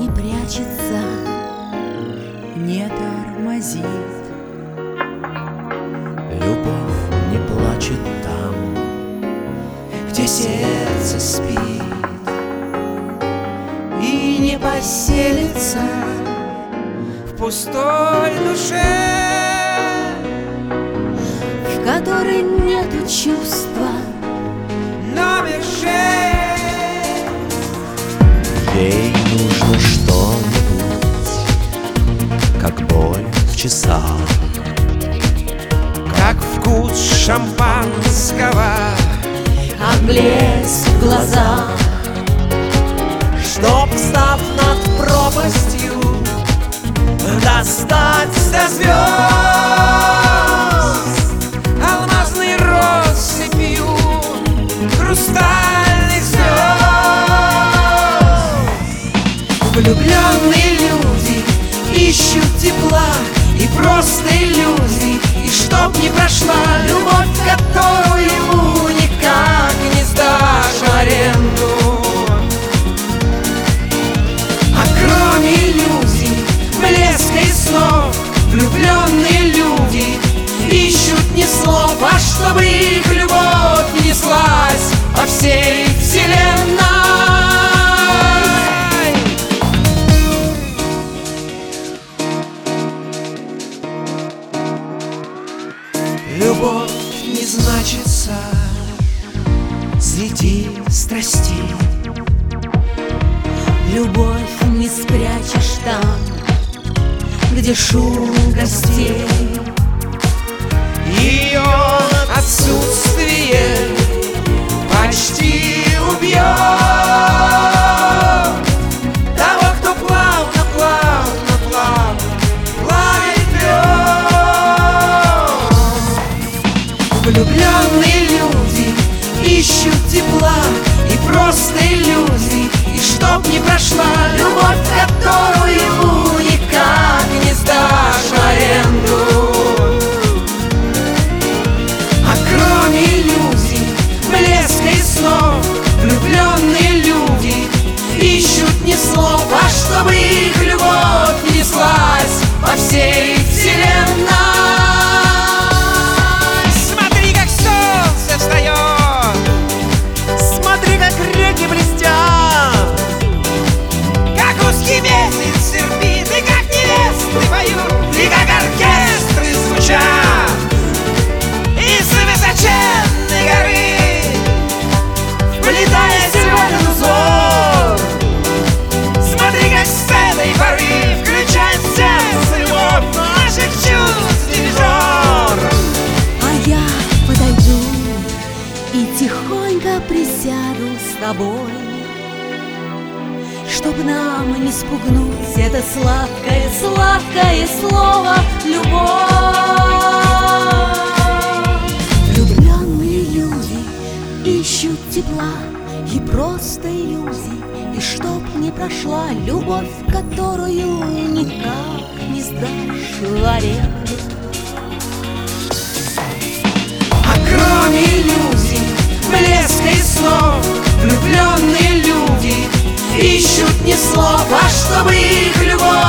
не прячется, не тормозит. Любовь не плачет там, где сердце спит, И не поселится в пустой душе, в которой нету чувства, но мерже. Ей нужно что-нибудь, как боль в часах, как вкус шампанского, как блеск в глазах, чтоб, став над пропастью, достать до звезд алмазной россыпью хрустальных звезд. влюбленные люди ищут тепла и просто иллюзий, и чтоб не прошла любовь, которую никак не сдашь в аренду. А кроме иллюзий, блеска и снов, влюбленные люди ищут не слов, а чтобы их любовь неслась по всей вселенной. Любовь не значится среди страстей, Любовь не спрячешь там, где шум гостей. ее отсутствие почти убьет того, кто плавно, плавно, плавно плавит лед. Влюбленные люди ищут тепла и просто иллюзий, и чтоб не прошла любовь, которую никак не сдашь в аренду. А кроме иллюзий, блеска и снов, влюбленные люди ищут не слов, а чтобы их любовь неслась по всей вселенной. Смотри, как солнце встает, смотри, как реки блестят, как узкий месяц серпит, и как невесты поют, и как оркестры звучат из высоченной горы, вплетаясь в этот узор. Смотри, как с этой поры включает в сердце любовь наших чувств дирижер. А я подойду и тихонько присяду с тобой, чтоб нам не спугнуть это сладкое, сладкое слово любовь. Влюбленные люди ищут тепла и просто иллюзий, и чтоб не прошла любовь, которую никак не сдашь в аренду. А кроме иллюзий, блеска и снов, влюбленные люди ищут не слов, а чтобы их любовь